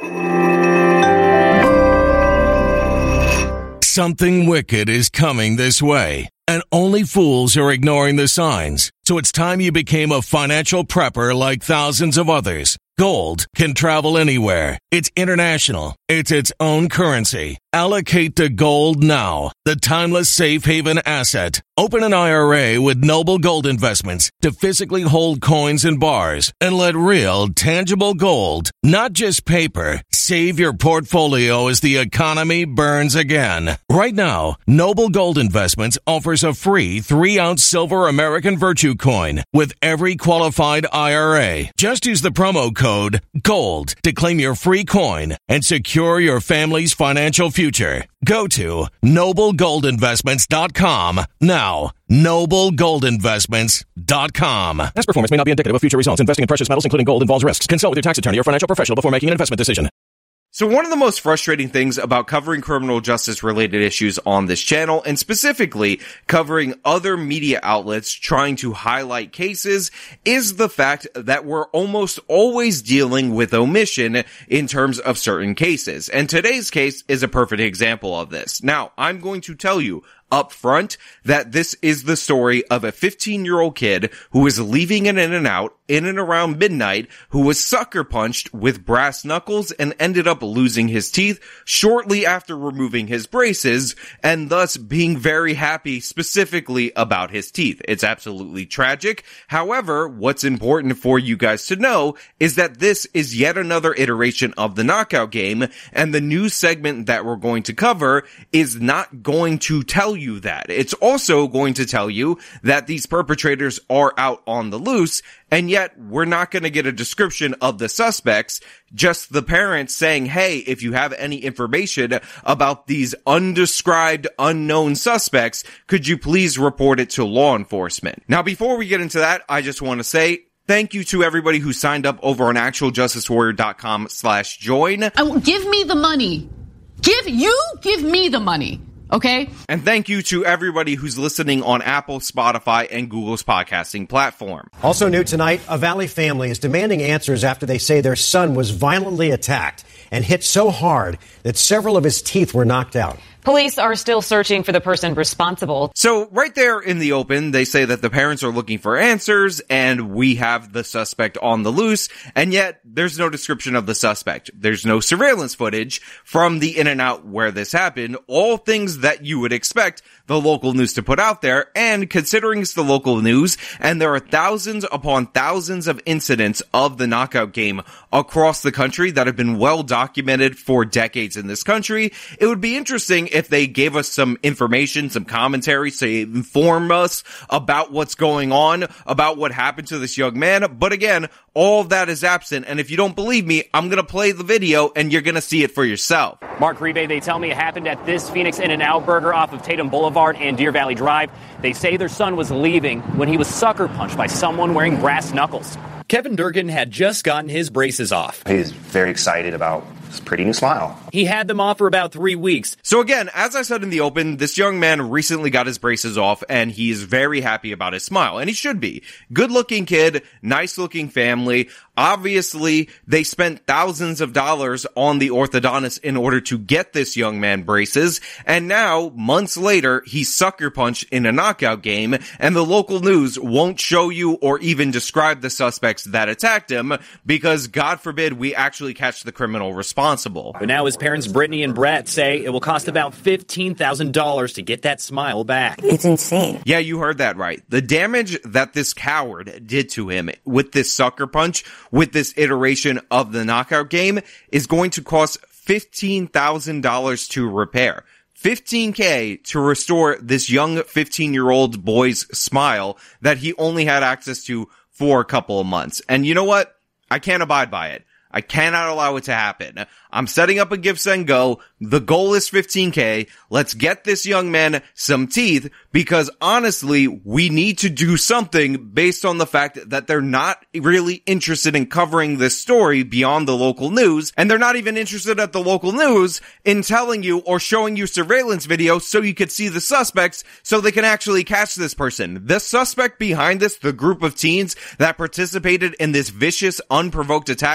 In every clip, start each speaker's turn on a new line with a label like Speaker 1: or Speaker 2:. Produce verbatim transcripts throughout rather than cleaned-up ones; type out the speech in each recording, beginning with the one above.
Speaker 1: Something wicked is coming this way, and only fools are ignoring the signs. So it's time you became a financial prepper like thousands of others. Gold can travel anywhere. It's international. It's its own currency. Allocate to gold now, the timeless safe haven asset. Open an I R A with Noble Gold Investments to physically hold coins and bars and let real, tangible gold, not just paper, save your portfolio as the economy burns again. Right now, Noble Gold Investments offers a free three-ounce silver American Virtue coin with every qualified I R A. Just use the promo code GOLD to claim your free coin and secure your family's financial future. Go to noble gold investments dot com now. noble gold investments dot com.
Speaker 2: Past performance may not be indicative of future results. Investing in precious metals, including gold, involves risks. Consult with your tax attorney or financial professional before making an investment decision.
Speaker 3: So one of the most frustrating things about covering criminal justice related issues on this channel, and specifically covering other media outlets trying to highlight cases, is the fact that we're almost always dealing with omission in terms of certain cases. And today's case is a perfect example of this. Now, I'm going to tell you up front that this is the story of a fifteen-year-old kid who was leaving an In-N-Out in and around midnight, who was sucker punched with brass knuckles and ended up losing his teeth shortly after removing his braces, and thus being very happy specifically about his teeth. It's absolutely tragic. However, what's important for you guys to know is that this is yet another iteration of the knockout game, and the new segment that we're going to cover is not going to tell you that. It's also going to tell you that these perpetrators are out on the loose, and yet we're not going to get a description of the suspects, just the parents saying, hey, if you have any information about these undescribed, unknown suspects, could you please report it to law enforcement? Now, before we get into that, I just want to say thank you to everybody who signed up over on actual justice warrior dot com slash join.
Speaker 4: Oh, give me the money. Give, you give me the money. Okay.
Speaker 3: And thank you to everybody who's listening on Apple, Spotify, and Google's podcasting platform.
Speaker 5: Also new tonight, a Valley family is demanding answers after they say their son was violently attacked and hit so hard that several of his teeth were knocked out.
Speaker 6: Police are still searching for the person responsible.
Speaker 3: So right there in the open, they say that the parents are looking for answers and we have the suspect on the loose, and yet there's no description of the suspect. There's no surveillance footage from the In-N-Out where this happened. All things that you would expect the local news to put out there, and considering it's the local news and there are thousands upon thousands of incidents of the knockout game across the country that have been well documented for decades in this country, it would be interesting if they gave us some information, some commentary, to inform us about what's going on, about what happened to this young man. But again, all of that is absent, and if you don't believe me, I'm going to play the video and you're going to see it for yourself.
Speaker 7: Mark Rebe, they tell me it happened at this Phoenix In-N-Out Burger off of Tatum Boulevard and Deer Valley Drive. They say their son was leaving when he was sucker punched by someone wearing brass knuckles.
Speaker 8: Kevin Durgan had just gotten his braces off.
Speaker 9: He's very excited about his pretty new smile.
Speaker 8: He had them off for about three weeks.
Speaker 3: So again, as I said in the open, this young man recently got his braces off and he is very happy about his smile. And he should be. Good looking kid, nice looking family. Obviously, they spent thousands of dollars on the orthodontist in order to get this young man braces. And now, months later, he's sucker punched in a knockout game, and the local news won't show you or even describe the suspects that attacked him because, God forbid, we actually catch the criminal responsible.
Speaker 8: But now his parents, Brittany and Brett, say it will cost about fifteen thousand dollars to get that smile back.
Speaker 10: It's insane.
Speaker 3: Yeah, you heard that right. The damage that this coward did to him with this sucker punch, with this iteration of the knockout game, is going to cost fifteen thousand dollars to repair. fifteen K to restore this young fifteen-year-old boy's smile that he only had access to for a couple of months. And you know what? I can't abide by it. I cannot allow it to happen. I'm setting up a Give, Send, Go. The goal is fifteen K. Let's get this young man some teeth, because honestly, we need to do something based on the fact that they're not really interested in covering this story beyond the local news, and they're not even interested at the local news in telling you or showing you surveillance video so you could see the suspects so they can actually catch this person. The suspect behind this, the group of teens that participated in this vicious, unprovoked attack against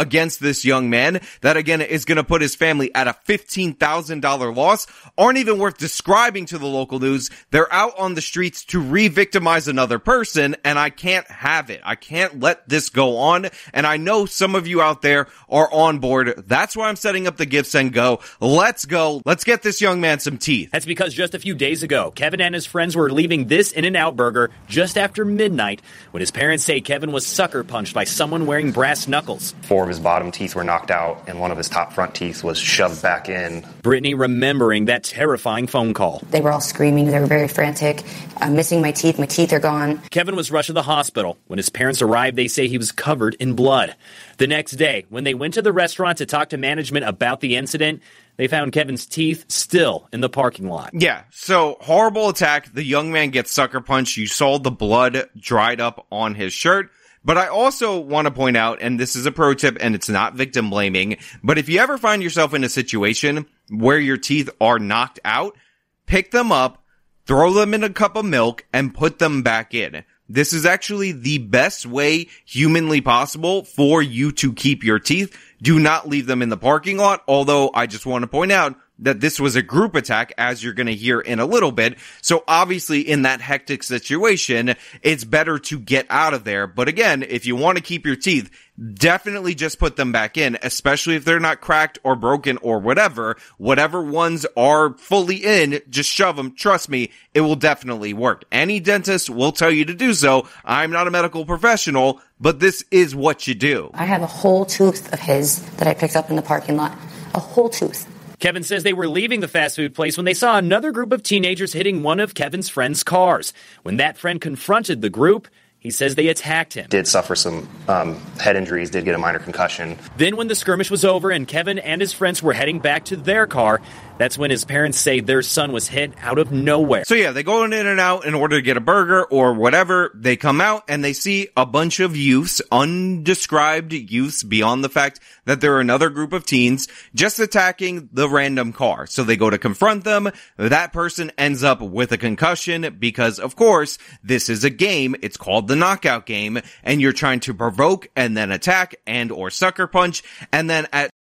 Speaker 3: against this young man that, again, is going to put his family at a fifteen thousand dollars loss aren't even worth describing to the local news. They're out on the streets to re-victimize another person, and I can't have it. I can't let this go on, and I know some of you out there are on board. That's why I'm setting up the Give, Send, Go. Let's go. Let's get this young man some teeth.
Speaker 8: That's because just a few days ago, Kevin and his friends were leaving this In-N-Out burger just after midnight when his parents say Kevin was sucker punched by someone wearing brass knuckles.
Speaker 9: Four of his bottom teeth were knocked out, and one of his top front teeth was shoved back in.
Speaker 8: Brittany remembering that terrifying phone call.
Speaker 10: They were all screaming. They were very frantic. I'm missing my teeth. My teeth are gone.
Speaker 8: Kevin was rushed to the hospital. When his parents arrived, they say he was covered in blood. The next day, when they went to the restaurant to talk to management about the incident, they found Kevin's teeth still in the parking lot.
Speaker 3: Yeah, so horrible attack. The young man gets sucker punched. You saw the blood dried up on his shirt. But I also want to point out, and this is a pro tip and it's not victim blaming, but if you ever find yourself in a situation where your teeth are knocked out, pick them up, throw them in a cup of milk, and put them back in. This is actually the best way humanly possible for you to keep your teeth. Do not leave them in the parking lot, although I just want to point out that this was a group attack, as you're going to hear in a little bit. So obviously in that hectic situation, it's better to get out of there. But again, if you want to keep your teeth, definitely just put them back in, especially if they're not cracked or broken or whatever. Whatever ones are fully in, just shove them. Trust me, it will definitely work. Any dentist will tell you to do so. I'm not a medical professional, but this is what you do.
Speaker 10: I have a whole tooth of his that I picked up in the parking lot. A whole tooth.
Speaker 8: Kevin says they were leaving the fast food place when they saw another group of teenagers hitting one of Kevin's friend's cars. When that friend confronted the group, he says they attacked him.
Speaker 9: Did suffer some um, head injuries, did get a minor concussion.
Speaker 8: Then when the skirmish was over and Kevin and his friends were heading back to their car, that's when his parents say their son was hit out of nowhere.
Speaker 3: So yeah, they go in and out in order to get a burger or whatever. They come out and they see a bunch of youths, undescribed youths, beyond the fact that they're another group of teens, just attacking the random car. So they go to confront them. That person ends up with a concussion because, of course, this is a game. It's called the knockout game, and you're trying to provoke and then attack and or sucker punch, and then at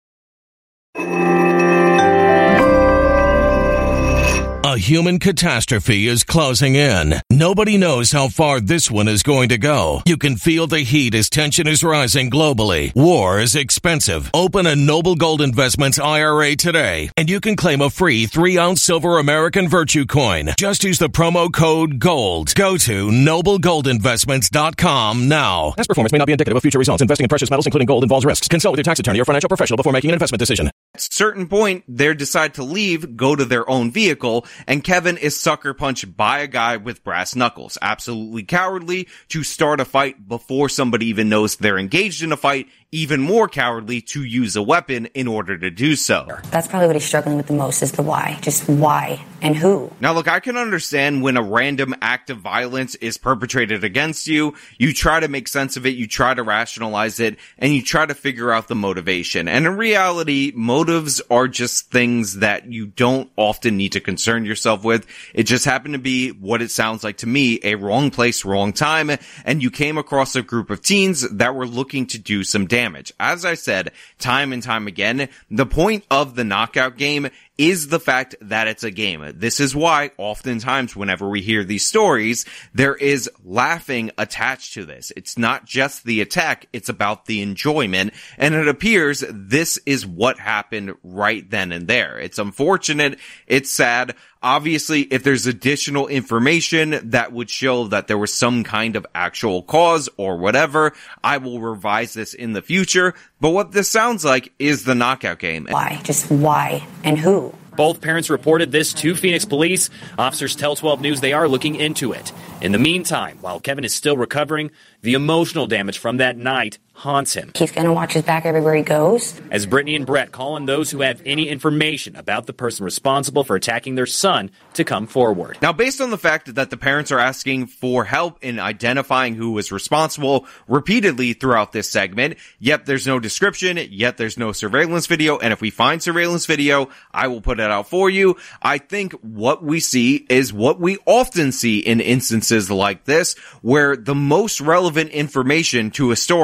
Speaker 1: A human catastrophe is closing in. Nobody knows how far this one is going to go. You can feel the heat as tension is rising globally. War is expensive. Open a Noble Gold Investments I R A today, and you can claim a free three ounce silver American Virtue coin. Just use the promo code GOLD. Go to noble gold investments dot com now.
Speaker 2: Past performance may not be indicative of future results. Investing in precious metals, including gold, involves risks. Consult with your tax attorney or financial professional before making an investment decision.
Speaker 3: At a certain point, they decide to leave, go to their own vehicle, and Kevin is sucker punched by a guy with brass knuckles. Absolutely cowardly to start a fight before somebody even knows they're engaged in a fight. Even more cowardly to use a weapon in order to do so.
Speaker 10: That's probably what he's struggling with the most, is the why. Just why and who.
Speaker 3: Now look, I can understand when a random act of violence is perpetrated against you, you try to make sense of it, you try to rationalize it, and you try to figure out the motivation. And in reality, motives are just things that you don't often need to concern yourself with. It just happened to be what it sounds like to me, a wrong place, wrong time, and you came across a group of teens that were looking to do some damage. Damage. As I said, time and time again, the point of the knockout game is the fact that it's a game. This is why oftentimes whenever we hear these stories, there is laughing attached to this. It's not just the attack, it's about the enjoyment, and it appears this is what happened right then and there. It's unfortunate, it's sad. Obviously, if there's additional information that would show that there was some kind of actual cause or whatever, I will revise this in the future. But what this sounds like is the knockout game.
Speaker 10: Why? Just why and who?
Speaker 8: Both parents reported this to Phoenix police. Officers tell twelve News they are looking into it. In the meantime, while Kevin is still recovering, the emotional damage from that night haunts him.
Speaker 10: He's going to watch his back everywhere he goes.
Speaker 8: As Brittany and Brett call on those who have any information about the person responsible for attacking their son to come forward.
Speaker 3: Now, based on the fact that the parents are asking for help in identifying who was responsible repeatedly throughout this segment, yet there's no description, yet there's no surveillance video, and if we find surveillance video, I will put it out for you. I think what we see is what we often see in instances like this, where the most relevant information to a story about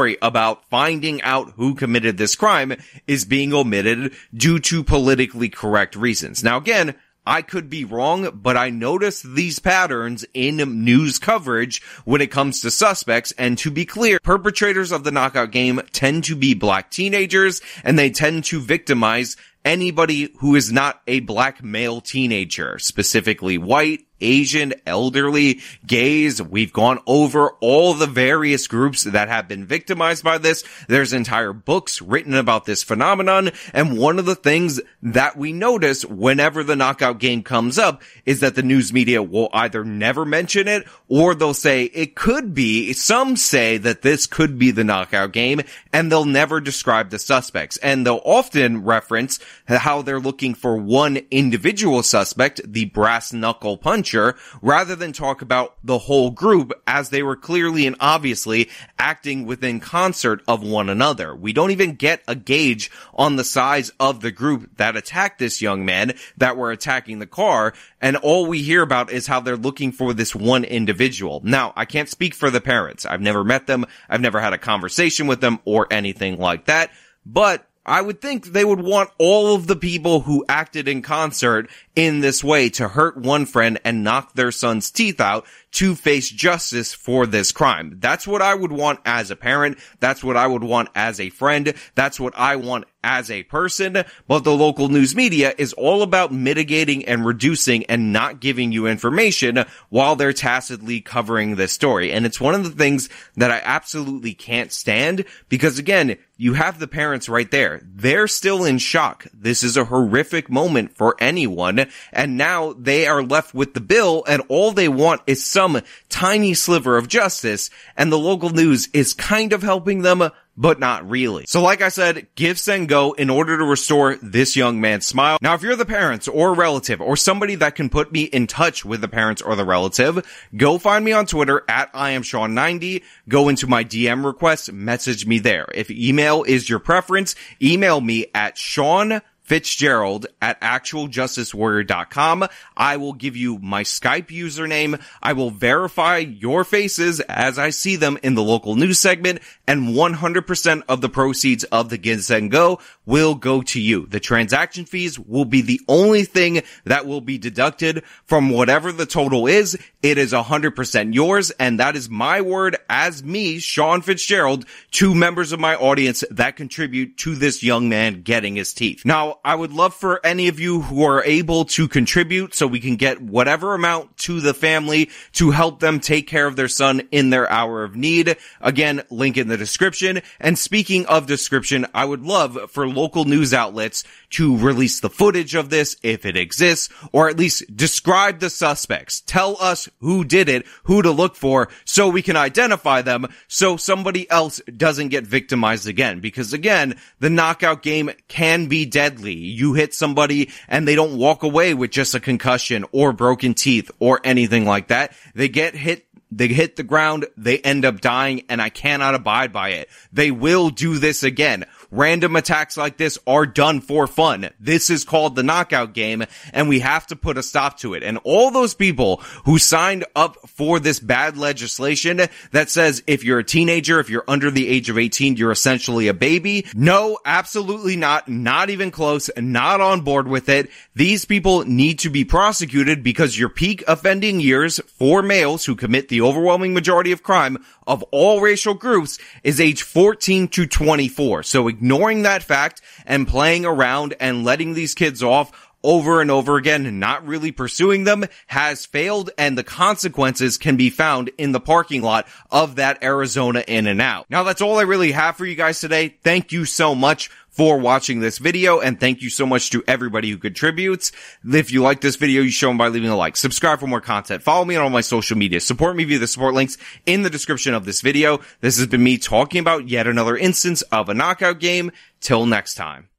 Speaker 3: about finding out who committed this crime is being omitted due to politically correct reasons. Now again, I could be wrong, but I noticed these patterns in news coverage when it comes to suspects, and to be clear, perpetrators of the knockout game tend to be black teenagers, and they tend to victimize anybody who is not a black male teenager, specifically white, Asian, elderly, gays. We've gone over all the various groups that have been victimized by this. There's entire books written about this phenomenon, and one of the things that we notice whenever the knockout game comes up is that the news media will either never mention it, or they'll say it could be. Some say that this could be the knockout game, and they'll never describe the suspects. And they'll often reference how they're looking for one individual suspect, the brass knuckle puncher, rather than talk about the whole group, as they were clearly and obviously acting within concert of one another. We don't even get a gauge on the size of the group that attacked this young man that were attacking the car, and all we hear about is how they're looking for this one individual. Now, I can't speak for the parents. I've never met them. I've never had a conversation with them or anything like that, but I would think they would want all of the people who acted in concert in this way to hurt one friend and knock their son's teeth out to face justice for this crime. That's what I would want as a parent. That's what I would want as a friend. That's what I want as a person. But the local news media is all about mitigating and reducing and not giving you information while they're tacitly covering this story. And it's one of the things that I absolutely can't stand, because again, you have the parents right there. They're still in shock. This is a horrific moment for anyone. And now they are left with the bill, and all they want is some tiny sliver of justice. And the local news is kind of helping them, but not really. So like I said, give, send, go in order to restore this young man's smile. Now, if you're the parents or relative or somebody that can put me in touch with the parents or the relative, go find me on Twitter at I am Sean ninety. Go into my D M request, message me there. If email is your preference, email me at Sean Fitzgerald at actual justice warrior dot com. I will give you my Skype username. I will verify your faces as I see them in the local news segment, and one hundred percent of the proceeds of the Give, Send, Go will go to you. The transaction fees will be the only thing that will be deducted from whatever the total is. It is one hundred percent yours, and that is my word as me, Sean Fitzgerald, to members of my audience that contribute to this young man getting his teeth. Now, I would love for any of you who are able to contribute so we can get whatever amount to the family to help them take care of their son in their hour of need. Again, link in the description. And speaking of description, I would love for local news outlets to release the footage of this if it exists, or at least describe the suspects. Tell us who did it, who to look for, so we can identify them so somebody else doesn't get victimized again. Because again, the knockout game can be deadly. You hit somebody and they don't walk away with just a concussion or broken teeth or anything like that. They get hit They hit the ground, they end up dying, and I cannot abide by it. They will do this again. Random attacks like this are done for fun. This is called the knockout game, and we have to put a stop to it. And all those people who signed up for this bad legislation that says if you're a teenager, if you're under the age of eighteen, you're essentially a baby. No, absolutely not. Not even close. Not on board with it. These people need to be prosecuted because your peak offending years for males who commit the overwhelming majority of crime of all racial groups is age fourteen to twenty-four. So ignoring that fact and playing around and letting these kids off over and over again and not really pursuing them has failed, and the consequences can be found in the parking lot of that Arizona In-N-Out. Now, that's all I really have for you guys today. Thank you so much for watching this video, and thank you so much to everybody who contributes. If you like this video, you show them by leaving a like. Subscribe for more content. Follow me on all my social media. Support me via the support links in the description of this video. This has been me talking about yet another instance of a knockout game. Till next time.